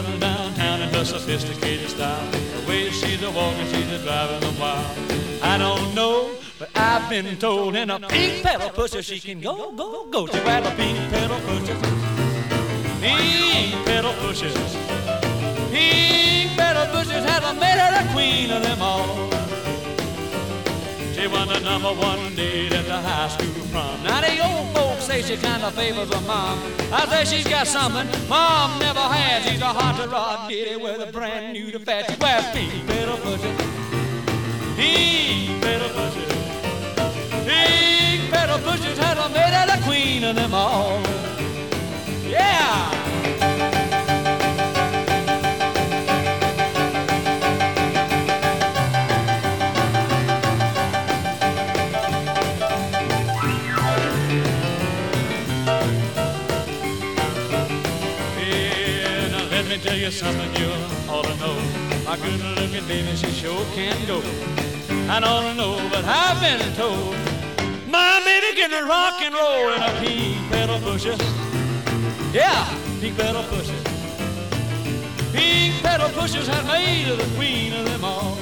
running downtown in her sophisticated style. The way she's a walking, she's a driving a while. I don't know, but I've been told in a pink pedal pusher she can go, go, go. She ride a pink pedal pusher. Pink pedal pushers. Pink pedal pushers has made her the queen of them all. She won the #1 date at the high school prom. Now the old folks say she kind of favors her mom. I say she's got something mom never had. She's a hot rod ditty with a brand new to fat. She wears pink pedal pushers. Pink pedal pushers. Pink pedal pushers has made her the queen of them all. Yeah! Let me tell you something you ought to know. My good-looking baby, she sure can go. I don't know, but I've been told my baby can rock and roll in a pink pedal pusher. Yeah, pink pedal pushers. Pink pedal pushers have made her the queen of them all.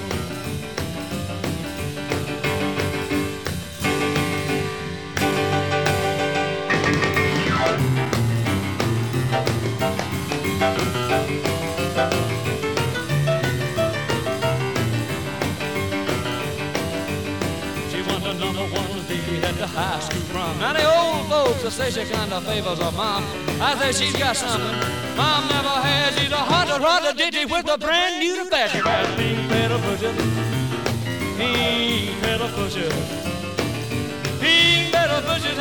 #1 date at the high school prom. Now the old folks will say she kind of favors her mom. I say she's got something mom never had. She's a hot rod ditty with a brand new to fat. She wears pink pedal pushers. Pink pedal pushers. Pink pedal pushers